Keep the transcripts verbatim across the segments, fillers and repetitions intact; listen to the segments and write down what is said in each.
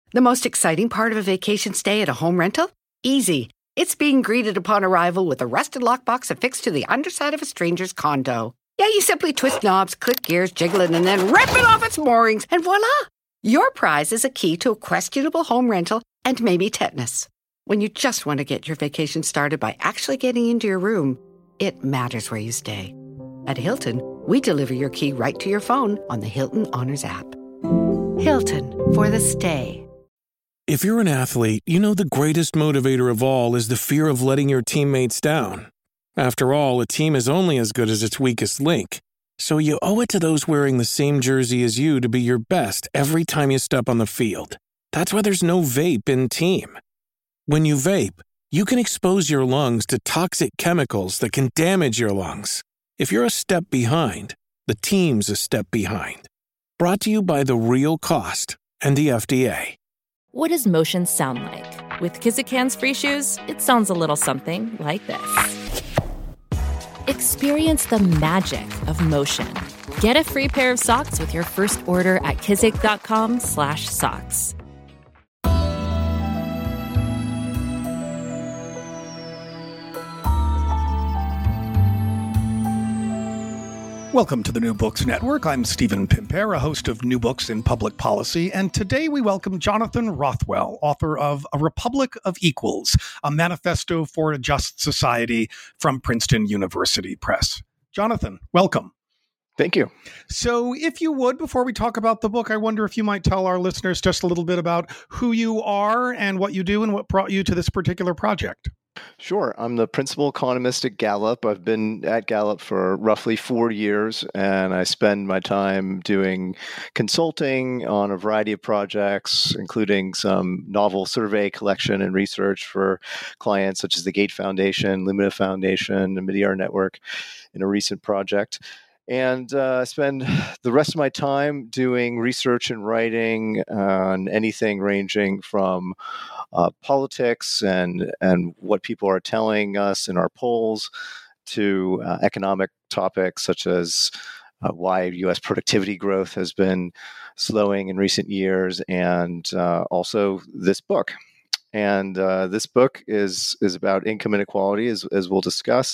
The most exciting part of a vacation stay at a home rental? Easy. It's being greeted upon arrival with a rusted lockbox affixed to the underside of a stranger's condo. Yeah, you simply twist knobs, click gears, jiggle it, and then rip it off its moorings, and voila! Your prize is a key to a questionable home rental and maybe tetanus. When you just want to get your vacation started by actually getting into your room, it matters where you stay. At Hilton, we deliver your key right to your phone on the Hilton Honors app. Hilton, for the stay. If you're an athlete, you know the greatest motivator of all is the fear of letting your teammates down. After all, a team is only as good as its weakest link. So you owe it to those wearing the same jersey as you to be your best every time you step on the field. That's why there's no vape in team. When you vape, you can expose your lungs to toxic chemicals that can damage your lungs. If you're a step behind, the team's a step behind. Brought to you by The Real Cost and the F D A. What does motion sound like? With Kizik hands-free shoes, it sounds a little something like this. Experience the magic of motion. Get a free pair of socks with your first order at kizik.com slash socks. Welcome to the New Books Network. I'm Stephen Pimpera, host of New Books in Public Policy, and today we welcome Jonathan Rothwell, author of A Republic of Equals, a manifesto for a just society from Princeton University Press. Jonathan, welcome. Thank you. So if you would, before we talk about the book, I wonder if you might tell our listeners just a little bit about who you are and what you do and what brought you to this particular project. Sure. I'm the principal economist at Gallup. I've been at Gallup for roughly four years, and I spend my time doing consulting on a variety of projects, including some novel survey collection and research for clients such as the Gates Foundation, Lumina Foundation, and Midyar Network in a recent project. And uh, I spend the rest of my time doing research and writing on anything ranging from uh, politics and, and what people are telling us in our polls to uh, economic topics such as uh, why U S productivity growth has been slowing in recent years, and uh, also this book. And uh, this book is is about income inequality, as, as we'll discuss.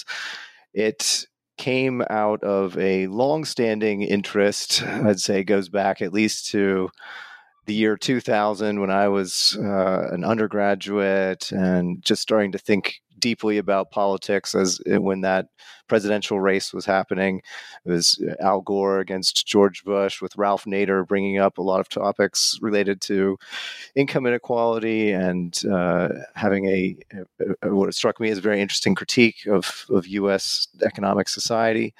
It came out of a long-standing interest, I'd say goes back at least to the year two thousand when I was uh, an undergraduate and just starting to think deeply about politics as when that presidential race was happening. It was Al Gore against George Bush, with Ralph Nader bringing up a lot of topics related to income inequality and uh, having a, a what struck me as a very interesting critique of, of U S economic society.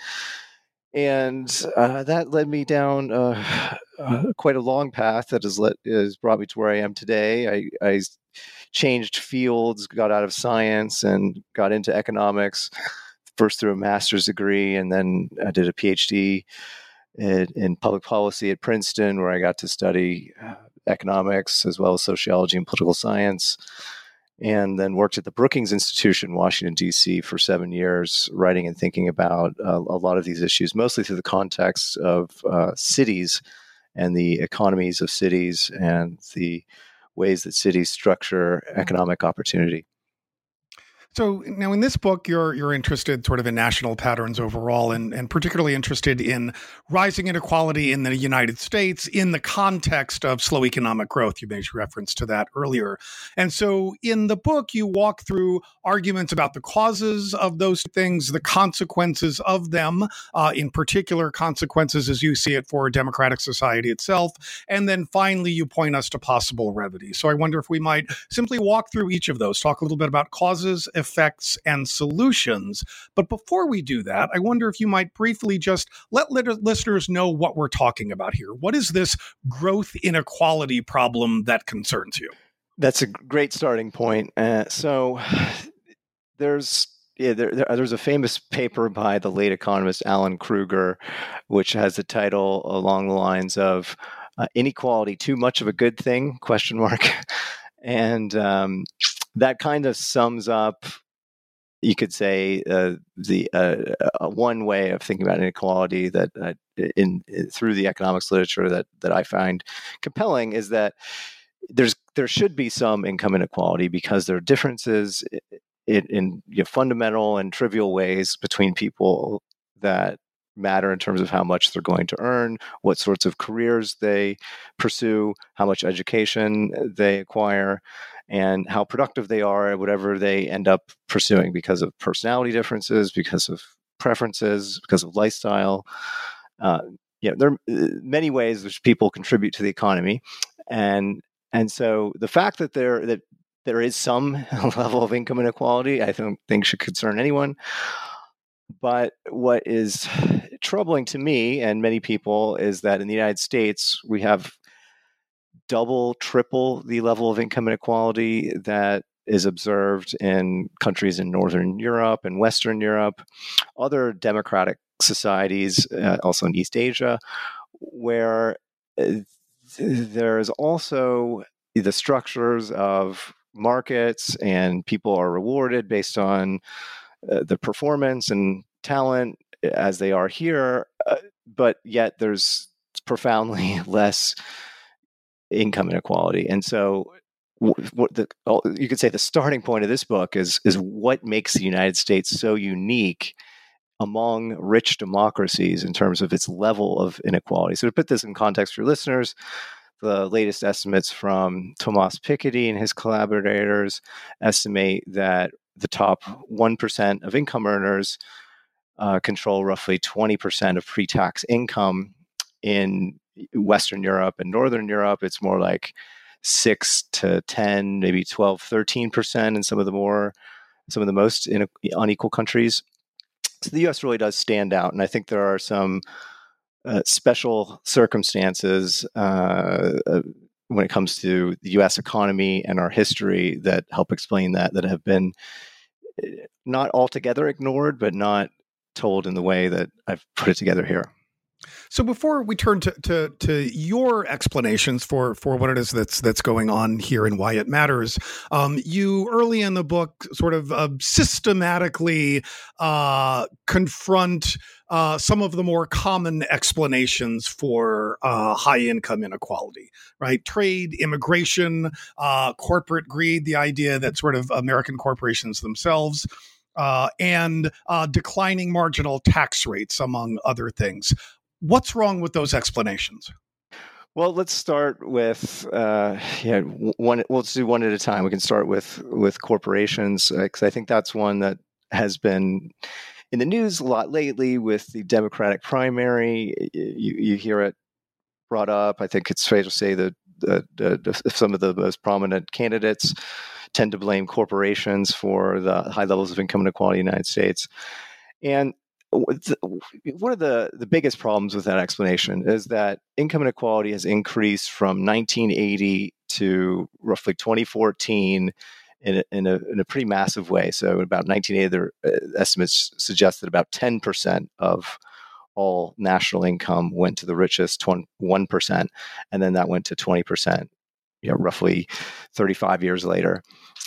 And uh, that led me down uh, uh, quite a long path that has, let, has brought me to where I am today. I, I changed fields, got out of science, and got into economics, first through a master's degree, and then I did a PhD in, in public policy at Princeton, where I got to study uh, economics as well as sociology and political science. And then worked at the Brookings Institute in Washington, D C for seven years, writing and thinking about uh, a lot of these issues, mostly through the context of uh, cities and the economies of cities and the ways that cities structure economic opportunity. So now in this book, you're you're interested sort of in national patterns overall, and, and particularly interested in rising inequality in the United States in the context of slow economic growth. You made reference to that earlier. And so in the book, you walk through arguments about the causes of those things, the consequences of them, uh, in particular consequences as you see it for a democratic society itself. And then finally, you point us to possible remedies. So I wonder if we might simply walk through each of those, talk a little bit about causes, effects, and solutions. But before we do that, I wonder if you might briefly just let lit- listeners know what we're talking about here. What is this growth inequality problem that concerns you? That's a great starting point. Uh, so there's yeah, there, there, there's a famous paper by the late economist Alan Krueger, which has the title along the lines of uh, "Inequality: Too Much of a Good Thing?" Question mark. And um, that kind of sums up, you could say, uh, the uh, uh, one way of thinking about inequality that uh, in, in through the economics literature that that I find compelling is that there's there should be some income inequality because there are differences in, in you know, fundamental and trivial ways between people that matter in terms of how much they're going to earn, what sorts of careers they pursue, how much education they acquire, and how productive they are at whatever they end up pursuing because of personality differences, because of preferences, because of lifestyle. Uh, you know, there are many ways which people contribute to the economy, and and so the fact that there that there is some level of income inequality, I don't think should concern anyone. But what is troubling to me and many people is that in the United States, we have double, triple the level of income inequality that is observed in countries in Northern Europe and Western Europe, other democratic societies, uh, also in East Asia, where uh, there's also the structures of markets and people are rewarded based on uh, the performance and talent as they are here, uh, but yet there's profoundly less income inequality. And so what the you could say the starting point of this book is is what makes the United States so unique among rich democracies in terms of its level of inequality. So to put this in context for listeners, the latest estimates from Thomas Piketty and his collaborators estimate that the top one percent of income earners uh, control roughly twenty percent of pre-tax income. In Western Europe and Northern Europe, it's more like six to ten, maybe twelve, thirteen percent in some of the more, some of the most in, unequal countries. So the U S really does stand out. And I think there are some uh, special circumstances uh, uh, when it comes to the U S economy and our history that help explain that, that have been not altogether ignored, but not told in the way that I've put it together here. So before we turn to, to to your explanations for for what it is that's that's going on here and why it matters, um, you early in the book sort of uh, systematically uh, confront uh, some of the more common explanations for uh, high income inequality, right? Trade, immigration, uh, corporate greed, the idea that sort of American corporations themselves, uh, and uh, declining marginal tax rates, among other things. What's wrong with those explanations? Well, let's start with uh, yeah. One, we'll just do one at a time. We can start with with corporations because uh, I think that's one that has been in the news a lot lately with the Democratic primary. You, you hear it brought up. I think it's fair to say that uh, the, some of the most prominent candidates tend to blame corporations for the high levels of income inequality in the United States, and one of the, the biggest problems with that explanation is that income inequality has increased from nineteen eighty to roughly twenty fourteen in a, in a, in a pretty massive way. So about nineteen eighty, their estimates suggest that about ten percent of all national income went to the richest one percent, and then that went to twenty percent, you know, roughly thirty-five years later.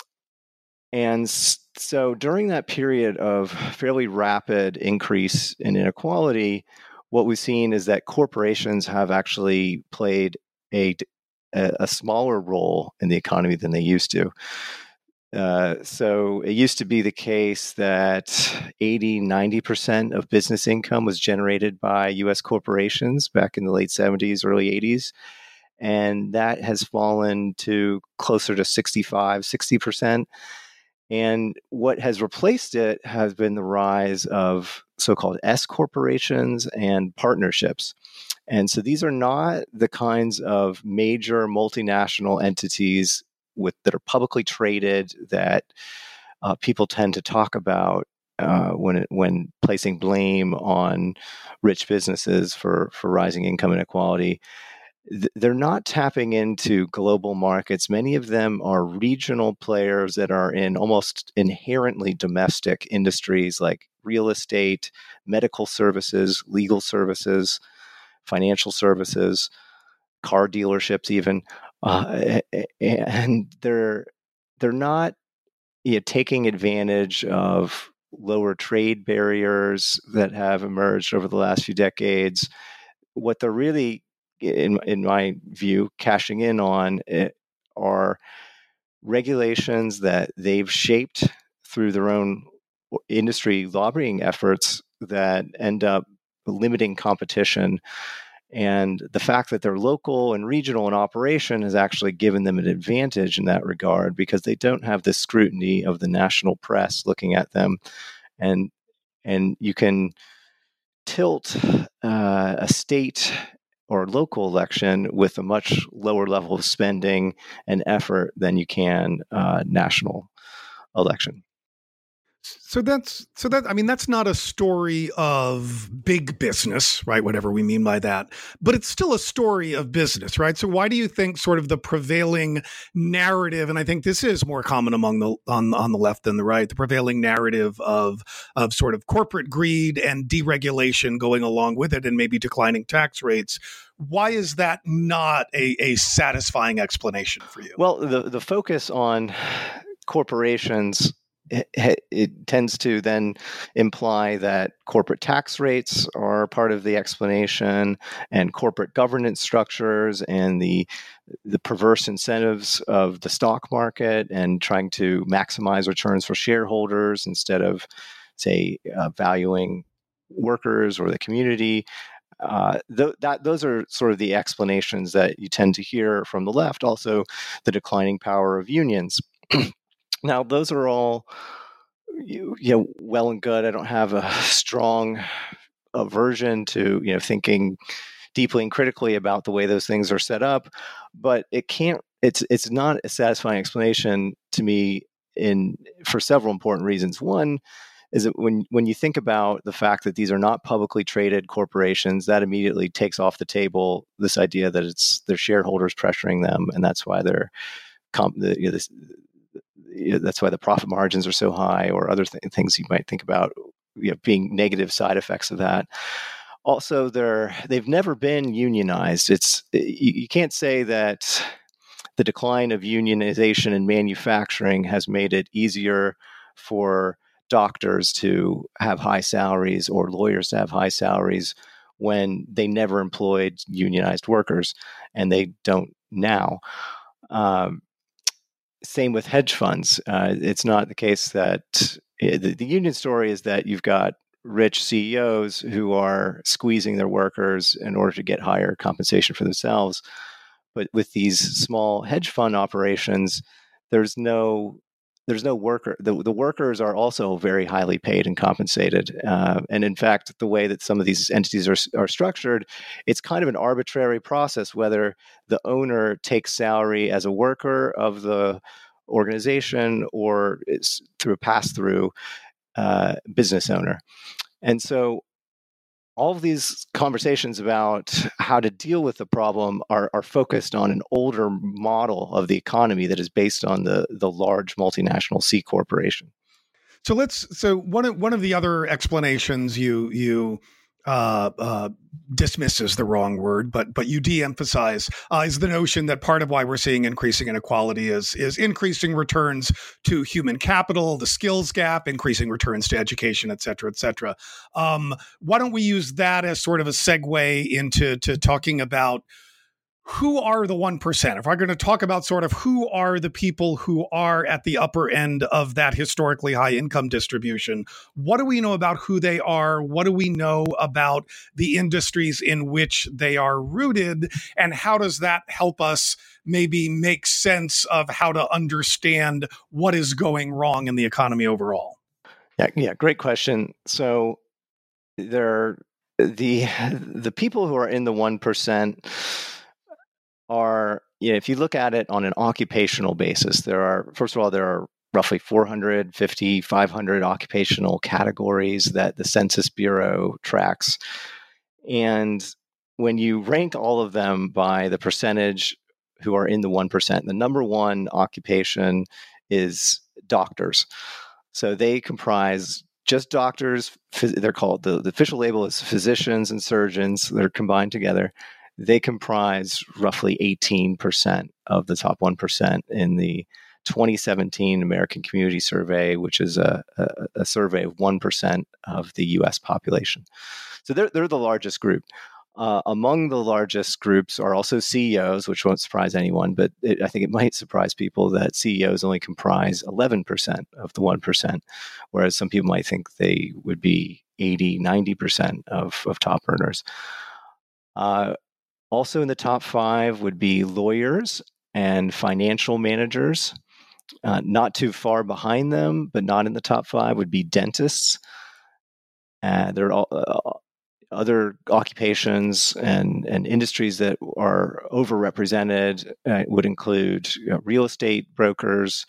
And so during that period of fairly rapid increase in inequality, what we've seen is that corporations have actually played a, a smaller role in the economy than they used to. Uh, so it used to be the case that eighty, ninety percent of business income was generated by U S corporations back in the late seventies, early eighties. And that has fallen to closer to sixty-five, sixty percent. And what has replaced it has been the rise of so-called S corporations and partnerships. And so these are not the kinds of major multinational entities with that are publicly traded that uh, people tend to talk about uh, when it, when placing blame on rich businesses for for rising income inequality. They're not tapping into global markets. Many of them are regional players that are in almost inherently domestic industries like real estate, medical services, legal services, financial services, car dealerships even. Uh, and they're they're not you know, taking advantage of lower trade barriers that have emerged over the last few decades. What they're really In in my view, cashing in on it are regulations that they've shaped through their own industry lobbying efforts that end up limiting competition. And the fact that they're local and regional in operation has actually given them an advantage in that regard, because they don't have the scrutiny of the national press looking at them. And and you can tilt uh, a state or local election with a much lower level of spending and effort than you can uh, national election. So that's so that I mean that's not a story of big business, right? Whatever we mean by that, but it's still a story of business, right? So why do you think sort of the prevailing narrative, and I think this is more common among the on on the left than the right, the prevailing narrative of of sort of corporate greed and deregulation going along with it, and maybe declining tax rates? Why is that not a, a satisfying explanation for you? Well, the the focus on corporations, It, it tends to then imply that corporate tax rates are part of the explanation, and corporate governance structures, and the the perverse incentives of the stock market, and trying to maximize returns for shareholders instead of, say, uh, valuing workers or the community. Uh, th- that those are sort of the explanations that you tend to hear from the left. Also, the declining power of unions. Now, those are all, you, you know, well and good. I don't have a strong aversion to, you know, thinking deeply and critically about the way those things are set up, but it can't. It's it's not a satisfying explanation to me in for several important reasons. One is that when when you think about the fact that these are not publicly traded corporations, that immediately takes off the table this idea that it's their shareholders pressuring them, and that's why they're comp, the, you know, this. That's why the profit margins are so high, or other th- things you might think about, you know, being negative side effects of that. Also, they're they've never been unionized. It's you, you can't say that the decline of unionization in manufacturing has made it easier for doctors to have high salaries or lawyers to have high salaries when they never employed unionized workers, and they don't now. Um, Same with hedge funds. Uh, it's not the case that uh, the, the union story is that you've got rich C E Os who are squeezing their workers in order to get higher compensation for themselves. But with these small hedge fund operations, there's no there's no worker. The, the workers are also very highly paid and compensated. Uh, and in fact, the way that some of these entities are, are structured, it's kind of an arbitrary process whether the owner takes salary as a worker of the organization or it's through a pass-through uh, business owner. And so all of these conversations about how to deal with the problem are, are focused on an older model of the economy that is based on the, the large multinational C corporation. So let's. So one of one of the other explanations you you uh, uh, dismiss is the wrong word, but but you de-emphasize uh, is the notion that part of why we're seeing increasing inequality is is increasing returns to human capital, the skills gap, increasing returns to education, et cetera, et cetera. Um, why don't we use that as sort of a segue into to talking about who are the one percent? If I'm going to talk about sort of who are the people who are at the upper end of that historically high income distribution, what do we know about who they are? What do we know about the industries in which they are rooted? And how does that help us maybe make sense of how to understand what is going wrong in the economy overall? Yeah, yeah, great question. So there are the the people who are in the one percent are, you know, if you look at it on an occupational basis, there are, first of all, there are roughly four hundred fifty, five hundred occupational categories that the Census Bureau tracks. And when you rank all of them by the percentage who are in the one percent, the number one occupation is doctors. So they comprise just doctors. They're called, the, the official label is physicians and surgeons. They're combined together. They comprise roughly eighteen percent of the top one percent in the twenty seventeen American Community Survey, which is a, a, a survey of one percent of the U S population. So they're, they're the largest group. Uh, among the largest groups are also C E Os, which won't surprise anyone, but it, I think it might surprise people that C E Os only comprise eleven percent of the one percent, whereas some people might think they would be eighty, ninety percent of, of top earners. Uh, also in the top five would be lawyers and financial managers. Uh, not too far behind them, but not in the top five, would be dentists. Uh, there are all, uh, other occupations and, and industries that are overrepresented uh, would include you know, real estate brokers,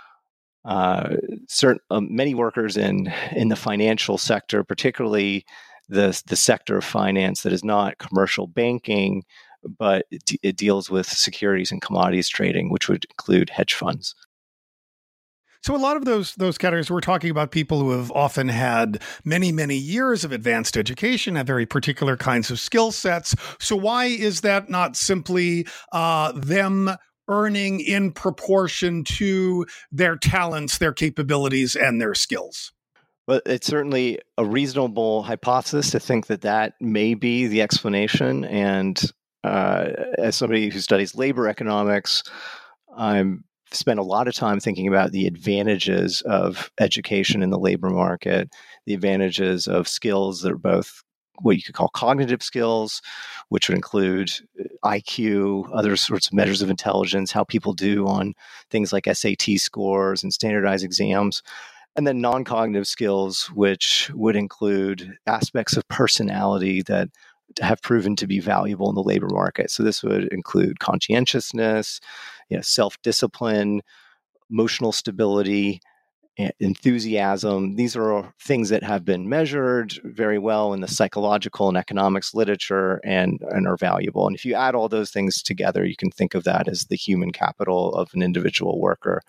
uh, certain uh, many workers in in the financial sector, particularly the the sector of finance that is not commercial banking, but it, it deals with securities and commodities trading, which would include hedge funds. So a lot of those those categories, we're talking about people who have often had many, many years of advanced education, have very particular kinds of skill sets. So why is that not simply uh, them earning in proportion to their talents, their capabilities, and their skills? Well, it's certainly a reasonable hypothesis to think that that may be the explanation. And uh, as somebody who studies labor economics, I'm spent a lot of time thinking about the advantages of education in the labor market, the advantages of skills that are both what you could call cognitive skills, which would include I Q, other sorts of measures of intelligence, how people do on things like S A T scores and standardized exams, and then non-cognitive skills, which would include aspects of personality that have proven to be valuable in the labor market. So this would include conscientiousness, you know, self-discipline, emotional stability, enthusiasm. These are things that have been measured very well in the psychological and economics literature and, and are valuable. And if you add all those things together, you can think of that as the human capital of an individual worker.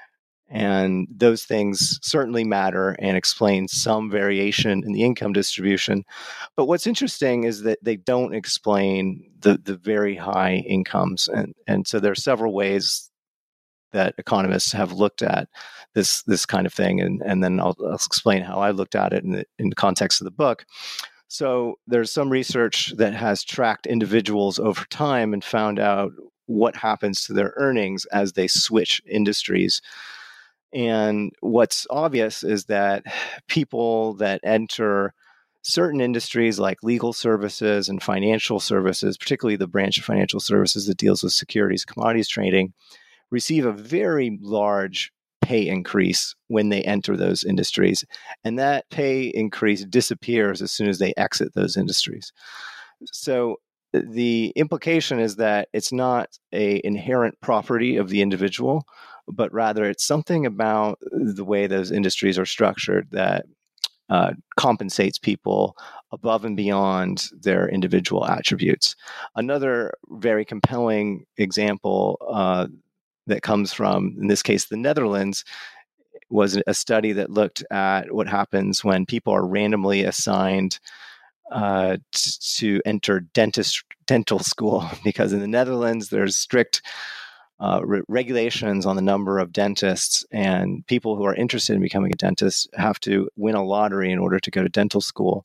And those things certainly matter and explain some variation in the income distribution. But what's interesting is that they don't explain the, the very high incomes. And, and so there are several ways that economists have looked at this this kind of thing. And, and then I'll, I'll explain how I looked at it in the, in the context of the book. So there's some research that has tracked individuals over time and found out what happens to their earnings as they switch industries. And what's obvious is that people that enter certain industries like legal services and financial services, particularly the branch of financial services that deals with securities, commodities trading, receive a very large pay increase when they enter those industries. And that pay increase disappears as soon as they exit those industries. So the implication is that it's not an inherent property of the individual, but rather it's something about the way those industries are structured that uh, compensates people above and beyond their individual attributes. Another very compelling example uh, that comes from, in this case, the Netherlands, was a study that looked at what happens when people are randomly assigned uh, t- to enter dentist dental school, because in the Netherlands there's strict Uh, re- regulations on the number of dentists, and people who are interested in becoming a dentist have to win a lottery in order to go to dental school.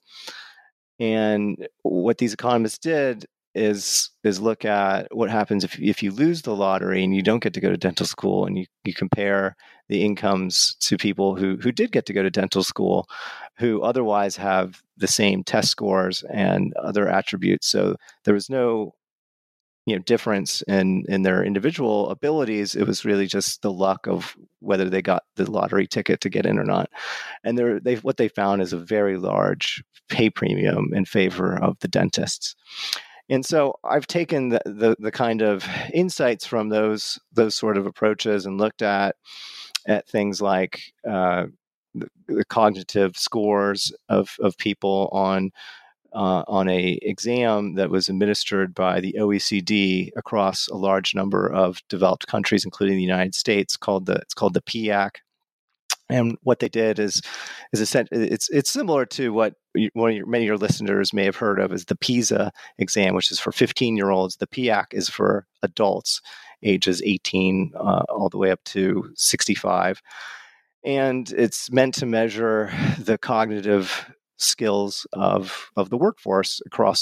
And what these economists did is is look at what happens if if you lose the lottery and you don't get to go to dental school, and you, you compare the incomes to people who who did get to go to dental school, who otherwise have the same test scores and other attributes. So there was no you know, difference in, in their individual abilities. It was really just the luck of whether they got the lottery ticket to get in or not. And they what they found is a very large pay premium in favor of the dentists. And so I've taken the, the, the kind of insights from those those sort of approaches and looked at at things like uh, the, the cognitive scores of of people on Uh, on a exam that was administered by the O E C D across a large number of developed countries, including the United States, called the it's called the P I A C. And what they did is is it's it's similar to what one of your, many of your listeners may have heard of as the PISA exam, which is for fifteen year olds. The P I A C is for adults, ages eighteen uh, all the way up to sixty-five, and it's meant to measure the cognitive skills of of the workforce across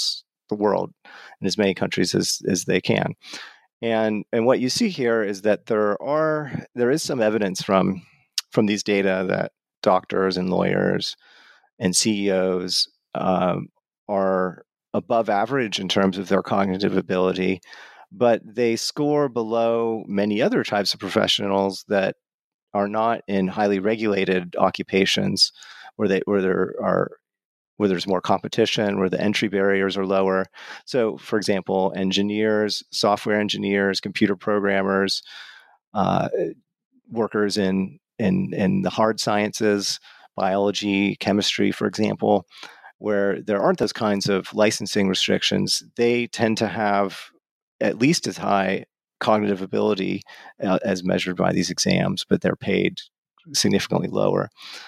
the world in as many countries as, as they can. And and what you see here is that there are there is some evidence from from these data that doctors and lawyers and C E Os um, are above average in terms of their cognitive ability, but they score below many other types of professionals that are not in highly regulated occupations where they where there are where there's more competition, where the entry barriers are lower. So, for example, engineers, software engineers, computer programmers, uh, workers in, in in the hard sciences, biology, chemistry, for example, where there aren't those kinds of licensing restrictions, they tend to have at least as high cognitive ability uh, as measured by these exams, but they're paid significantly lower.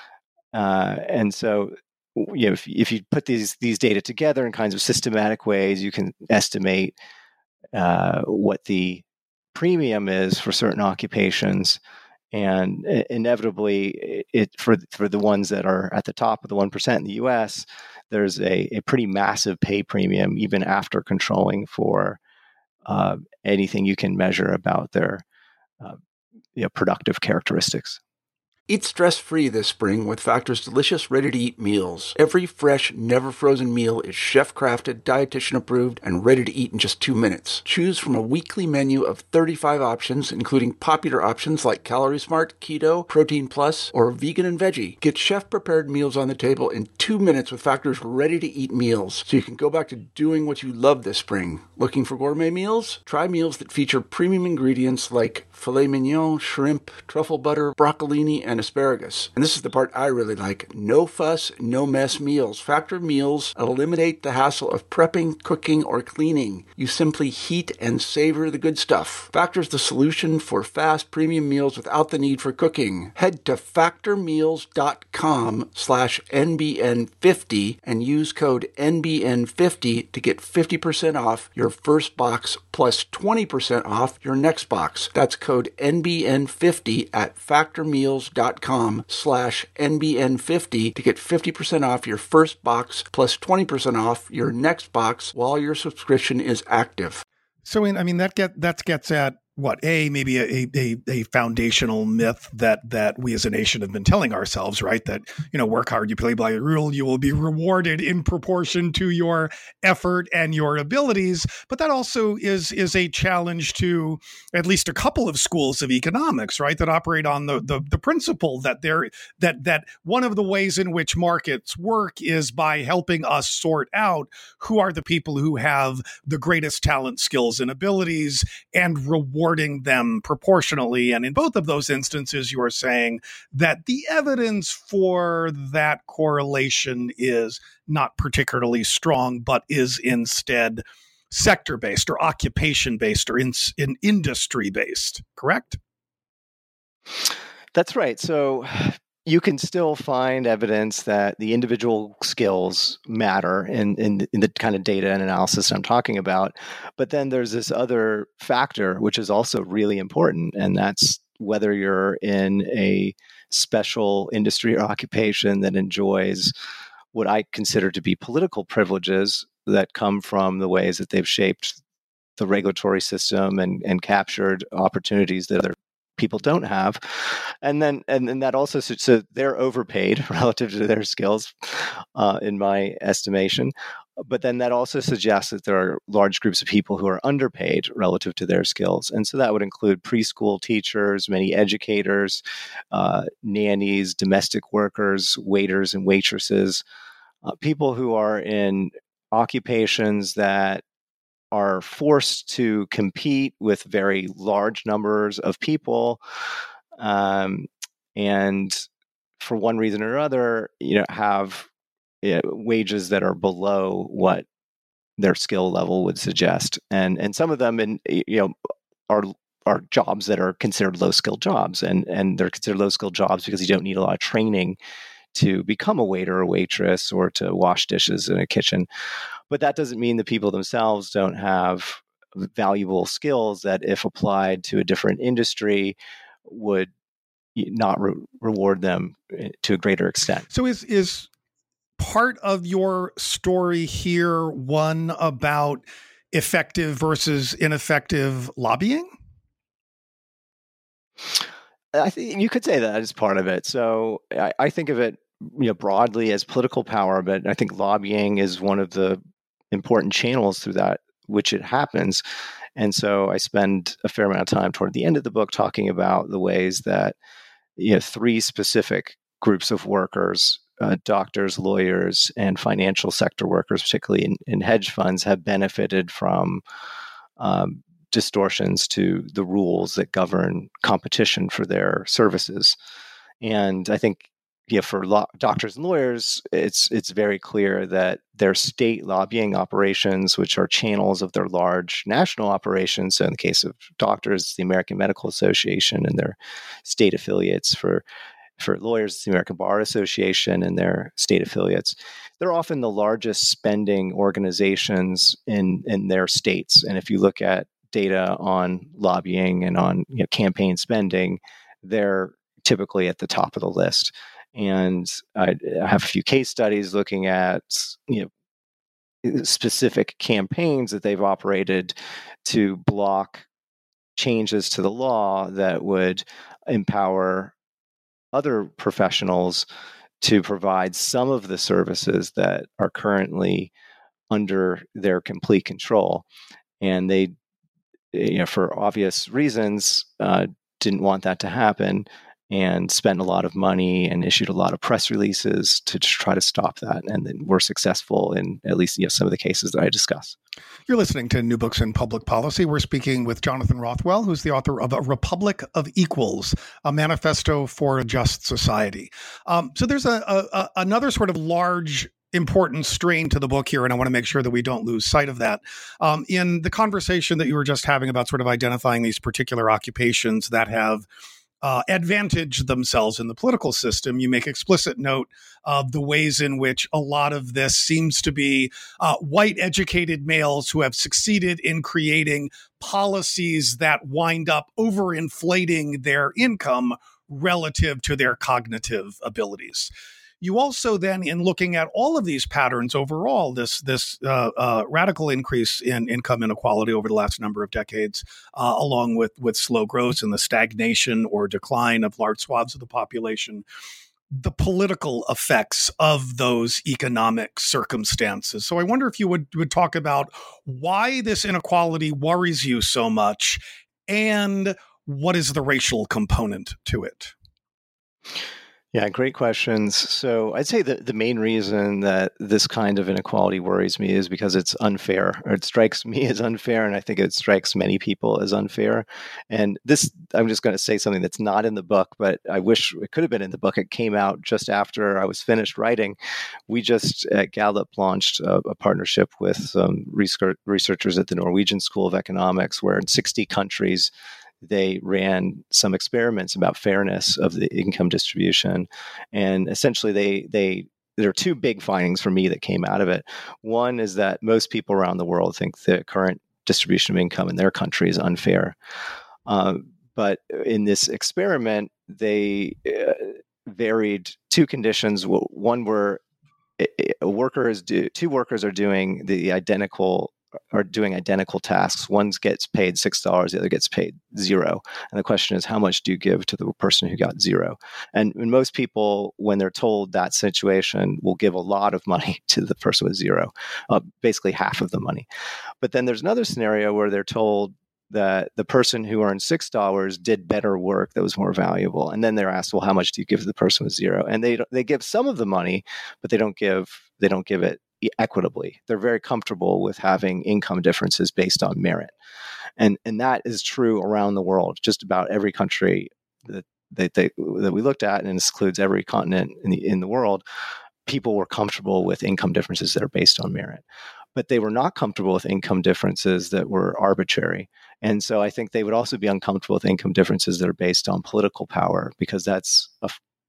Uh, and so, you know, if, if you put these these data together in kinds of systematic ways, you can estimate uh, what the premium is for certain occupations, and inevitably, it for for the ones that are at the top of the one percent in the U S, there's a, a pretty massive pay premium even after controlling for uh, anything you can measure about their uh, you know, productive characteristics. Eat stress-free this spring with Factor's delicious, ready-to-eat meals. Every fresh, never-frozen meal is chef-crafted, dietitian-approved, and ready to eat in just two minutes. Choose from a weekly menu of thirty-five options, including popular options like Calorie Smart, Keto, Protein Plus, or Vegan and Veggie. Get chef-prepared meals on the table in two minutes with Factor's ready-to-eat meals, so you can go back to doing what you love this spring. Looking for gourmet meals? Try meals that feature premium ingredients like filet mignon, shrimp, truffle butter, broccolini, and asparagus. And this is the part I really like. No fuss, no mess meals. Factor meals eliminate the hassle of prepping, cooking, or cleaning. You simply heat and savor the good stuff. Factor's the solution for fast premium meals without the need for cooking. Head to factormeals.com slash NBN50 and use code N B N fifty to get fifty percent off your first box plus twenty percent off your next box. That's code N B N fifty at factormeals.com slash NBN50 to get fifty percent off your first box plus twenty percent off your next box while your subscription is active. So, in, I mean, that get that gets at what a maybe a, a a foundational myth that that we as a nation have been telling ourselves, right? That, you know, work hard, you play by the rule, you will be rewarded in proportion to your effort and your abilities. But that also is is a challenge to at least a couple of schools of economics, right? That operate on the the, the principle that there that that one of the ways in which markets work is by helping us sort out who are the people who have the greatest talent, skills, and abilities, and reward them proportionally. And in both of those instances, you are saying that the evidence for that correlation is not particularly strong, but is instead sector-based or occupation-based or in, in industry-based, correct? That's right. So you can still find evidence that the individual skills matter in, in, in the kind of data and analysis I'm talking about. But then there's this other factor, which is also really important, and that's whether you're in a special industry or occupation that enjoys what I consider to be political privileges that come from the ways that they've shaped the regulatory system and, and captured opportunities that other people don't have. And then and then that also, so, so they're overpaid relative to their skills, uh, in my estimation. But then that also suggests that there are large groups of people who are underpaid relative to their skills. And so that would include preschool teachers, many educators, uh, nannies, domestic workers, waiters and waitresses, uh, people who are in occupations that are forced to compete with very large numbers of people, um, and for one reason or other, you know, have you know, wages that are below what their skill level would suggest, and and some of them, in you know, are are jobs that are considered low skill jobs, and and they're considered low skill jobs because you don't need a lot of training to become a waiter or waitress or to wash dishes in a kitchen. But that doesn't mean the people themselves don't have valuable skills that, if applied to a different industry, would not re- reward them to a greater extent. So is is part of your story here one about effective versus ineffective lobbying? I think you could say that as part of it. So I, I think of it, you know, broadly as political power, but I think lobbying is one of the important channels through that which it happens. And so I spend a fair amount of time toward the end of the book talking about the ways that, you know, three specific groups of workers, uh, doctors, lawyers, and financial sector workers, particularly in, in hedge funds, have benefited from um, distortions to the rules that govern competition for their services. And I think, you know, for lo- doctors and lawyers, it's it's very clear that their state lobbying operations, which are channels of their large national operations, so in the case of doctors, the American Medical Association and their state affiliates, for for lawyers, it's the American Bar Association and their state affiliates, they're often the largest spending organizations in, in their states. And if you look at data on lobbying and on, you know, campaign spending, they're typically at the top of the list. And I have a few case studies looking at, you know, specific campaigns that they've operated to block changes to the law that would empower other professionals to provide some of the services that are currently under their complete control. And they, you know, for obvious reasons, uh, didn't want that to happen, and spent a lot of money and issued a lot of press releases to try to stop that. And then were successful in at least, you know, some of the cases that I discuss. You're listening to New Books in Public Policy. We're speaking with Jonathan Rothwell, who's the author of A Republic of Equals, a manifesto for a just society. Um, so there's a, a another sort of large important strain to the book here, and I want to make sure that we don't lose sight of that. Um, in the conversation that you were just having about sort of identifying these particular occupations that have Uh, advantage themselves in the political system, you make explicit note of the ways in which a lot of this seems to be uh, white educated males who have succeeded in creating policies that wind up overinflating their income relative to their cognitive abilities. You also then, in looking at all of these patterns overall, this this uh, uh, radical increase in income inequality over the last number of decades, uh, along with, with slow growth and the stagnation or decline of large swaths of the population, the political effects of those economic circumstances. So I wonder if you would, would talk about why this inequality worries you so much, and what is the racial component to it? Yeah, great questions. So I'd say that the main reason that this kind of inequality worries me is because it's unfair, or it strikes me as unfair, and I think it strikes many people as unfair. And this, I'm just going to say something that's not in the book, but I wish it could have been in the book. It came out just after I was finished writing. We just at Gallup launched a, a partnership with some research, researchers at the Norwegian School of Economics, where in sixty countries, they ran some experiments about fairness of the income distribution. And essentially, they they there are two big findings for me that came out of it. One is that most people around the world think the current distribution of income in their country is unfair. Uh, but in this experiment, they uh, varied two conditions. One were a worker is do, two workers are doing the identical are doing identical tasks. One gets paid six dollars, the other gets paid zero. And the question is, how much do you give to the person who got zero? And, and most people, when they're told that situation, will give a lot of money to the person with zero, uh, basically half of the money. But then there's another scenario where they're told that the person who earned six dollars did better work that was more valuable. And then they're asked, well, how much do you give to the person with zero? And they they give some of the money, but they don't give they don't give it equitably. They're very comfortable with having income differences based on merit. And and that is true around the world. Just about every country that that, they, that we looked at, and includes every continent in the, in the world, people were comfortable with income differences that are based on merit. But they were not comfortable with income differences that were arbitrary. And so I think they would also be uncomfortable with income differences that are based on political power, because that's a,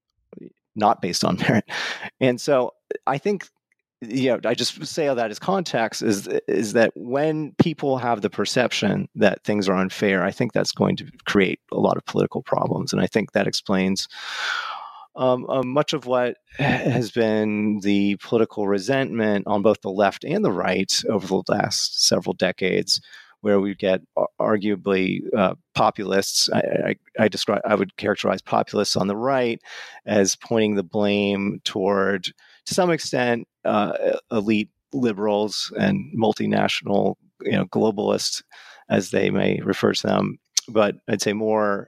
not based on merit. And so I think, you know, I just say all that as context is, is that when people have the perception that things are unfair, I think that's going to create a lot of political problems. And I think that explains Um, uh, much of what has been the political resentment on both the left and the right over the last several decades, where we get arguably uh, populists. I, I, I describe, I would characterize populists on the right as pointing the blame toward, to some extent, uh, elite liberals and multinational, you know, globalists, as they may refer to them. But I'd say more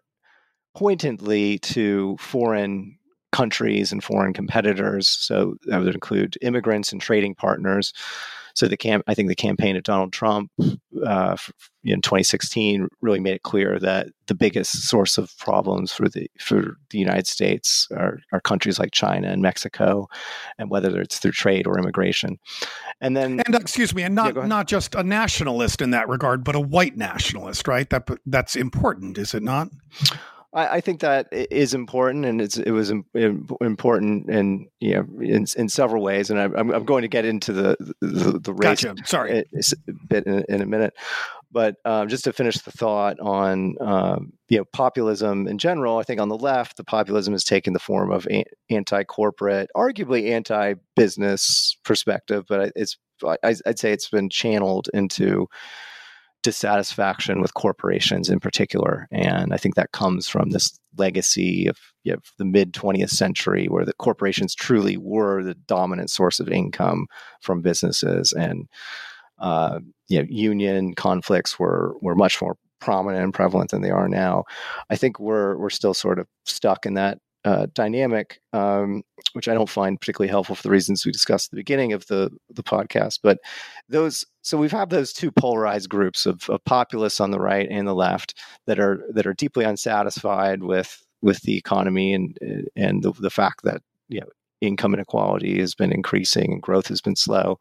pointedly to foreign countries and foreign competitors. So that would include immigrants and trading partners. So the camp, I think the campaign of Donald Trump uh, in twenty sixteen really made it clear that the biggest source of problems for the for the United States are, are countries like China and Mexico, and whether it's through trade or immigration. And then, and uh, excuse me, and not yeah, not just a nationalist in that regard, but a white nationalist, right? That that's important, is it not? I, I think that is important, and it's it was important, in you know in in several ways. And I'm I'm going to get into the the, the race gotcha. Sorry. a bit in, in a minute, but um, just to finish the thought on um, you know populism in general, I think on the left, the populism has taken the form of a- anti-corporate, arguably anti-business perspective, but it's I, I'd say it's been channeled into dissatisfaction with corporations in particular. And I think that comes from this legacy of, you know, the mid twentieth century, where the corporations truly were the dominant source of income from businesses. And uh, you know, union conflicts were were much more prominent and prevalent than they are now. I think we're we're still sort of stuck in that uh, dynamic, um, which I don't find particularly helpful for the reasons we discussed at the beginning of the the podcast. But those, so we've had those two polarized groups of, of populists on the right and the left that are that are deeply unsatisfied with with the economy and and the, the fact that, you know, income inequality has been increasing and growth has been slow.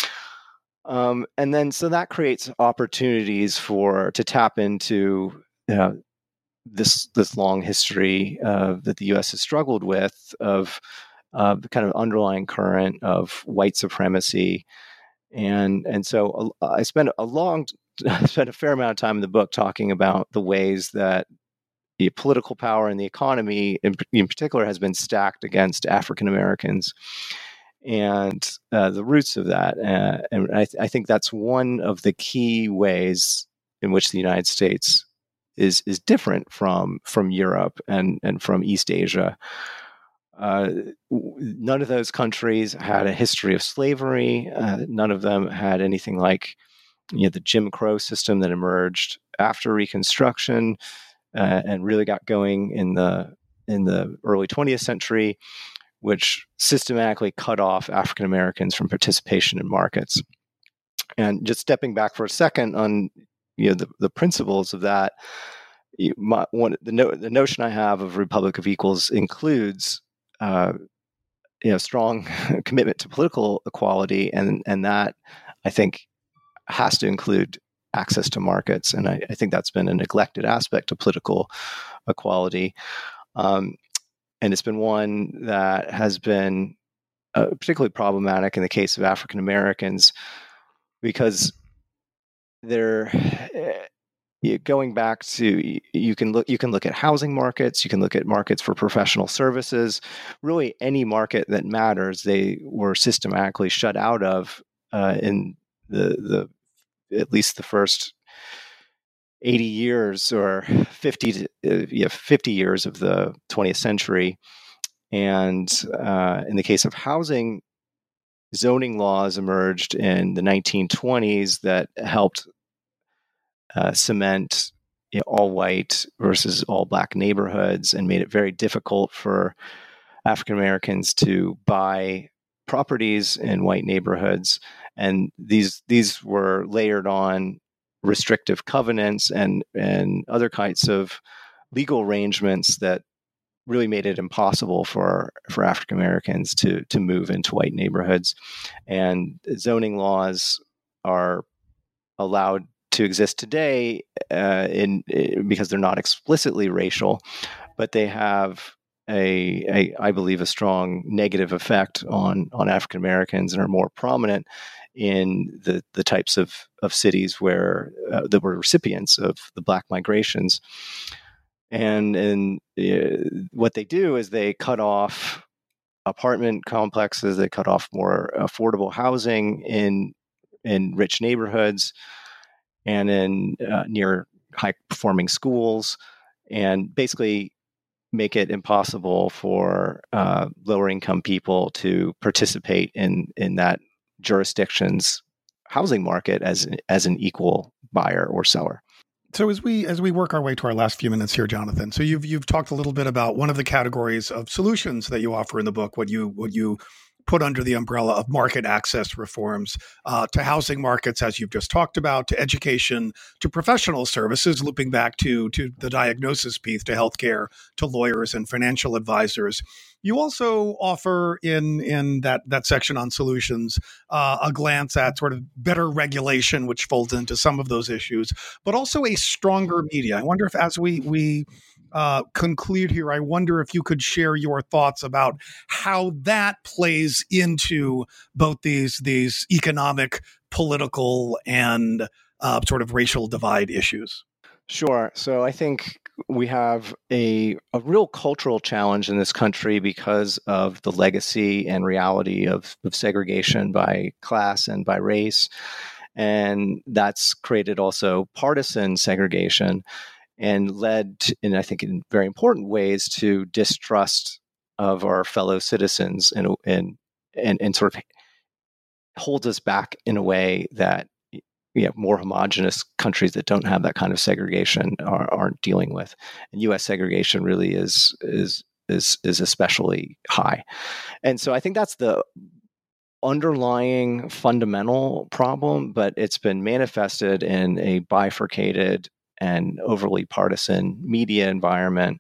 Um, and then so that creates opportunities for to tap into, you know, this this long history uh, that the U S has struggled with of uh, the kind of underlying current of white supremacy. And and so uh, I spent a long, I spent a fair amount of time in the book talking about the ways that the political power and the economy, in, in particular, has been stacked against African Americans, and uh, the roots of that. Uh, and I, th- I think that's one of the key ways in which the United States is is different from from Europe and and from East Asia. Uh, none of those countries had a history of slavery. Uh, none of them had anything like, you know, the Jim Crow system that emerged after Reconstruction uh, and really got going in the in the early twentieth century, which systematically cut off African Americans from participation in markets. And just stepping back for a second on, you know, the, the principles of that, you, my, one the, no, the notion I have of Republic of Equals includes Uh, you know, strong commitment to political equality, and and that, I think, has to include access to markets, and I, I think that's been a neglected aspect of political equality, um, and it's been one that has been uh, particularly problematic in the case of African Americans, because they're going back to, you can look you can look at housing markets, you can look at markets for professional services, really any market that matters, they were systematically shut out of uh, in the the at least the first eighty years or fifty to, uh, yeah, fifty years of the twentieth century. And uh, in the case of housing, zoning laws emerged in the nineteen twenties that helped Uh, cement, you know, all white versus all black neighborhoods, and made it very difficult for African Americans to buy properties in white neighborhoods. And these these were layered on restrictive covenants and and other kinds of legal arrangements that really made it impossible for for African Americans to to move into white neighborhoods. And zoning laws are allowed to exist today uh, in, in because they're not explicitly racial, but they have a, a I believe a strong negative effect on on African Americans, and are more prominent in the the types of of cities where uh, that were recipients of the Black migrations. And, and uh, what they do is they cut off apartment complexes, they cut off more affordable housing in in rich neighborhoods and in uh, near high-performing schools, and basically make it impossible for uh, lower-income people to participate in in that jurisdiction's housing market as as an equal buyer or seller. So as we as we work our way to our last few minutes here, Jonathan, so you've you've talked a little bit about one of the categories of solutions that you offer in the book, what you what you put under the umbrella of market access reforms uh, to housing markets, as you've just talked about, to education, to professional services, looping back to to the diagnosis piece, to healthcare, to lawyers and financial advisors. You also offer in in that that section on solutions uh, a glance at sort of better regulation, which folds into some of those issues, but also a stronger media. I wonder if, as we we uh, conclude here, I wonder if you could share your thoughts about how that plays into both these these economic, political, and uh, sort of racial divide issues. Sure. So I think we have a, a real cultural challenge in this country because of the legacy and reality of, of segregation by class and by race. And that's created also partisan segregation and led, to, and I think in very important ways, to distrust of our fellow citizens and, and, and, and sort of holds us back in a way that you know, more homogenous countries that don't have that kind of segregation are, aren't dealing with. And U S segregation really is is is is especially high. And so I think that's the underlying fundamental problem, but it's been manifested in a bifurcated and overly partisan media environment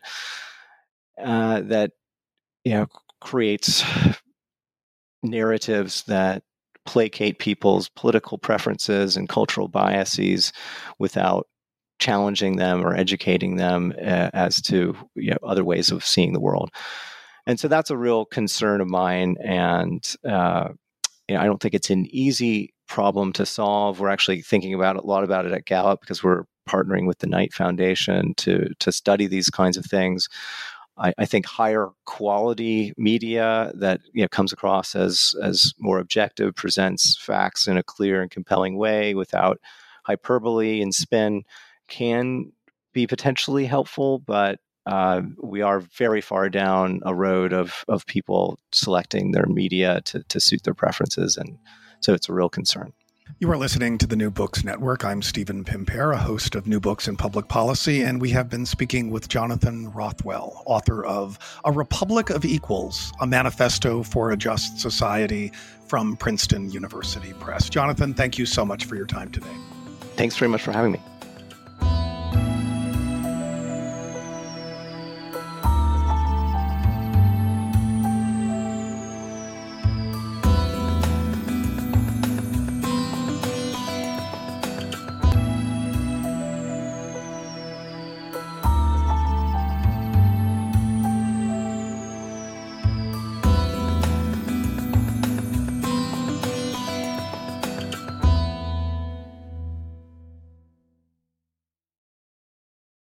uh, that you know creates narratives that placate people's political preferences and cultural biases without challenging them or educating them uh, as to you know, other ways of seeing the world. And so that's a real concern of mine. And uh, you know, I don't think it's an easy problem to solve. We're actually thinking about a lot about it at Gallup because we're partnering with the Knight Foundation to to study these kinds of things. I, I think higher quality media that you know comes across as as more objective, presents facts in a clear and compelling way without hyperbole and spin, can be potentially helpful. But uh, we are very far down a road of of people selecting their media to to suit their preferences, and so it's a real concern. You are listening to the New Books Network. I'm Stephen Pimpare, a host of New Books in Public Policy, and we have been speaking with Jonathan Rothwell, author of A Republic of Equals, a Manifesto for a Just Society from Princeton University Press. Jonathan, thank you so much for your time today. Thanks very much for having me.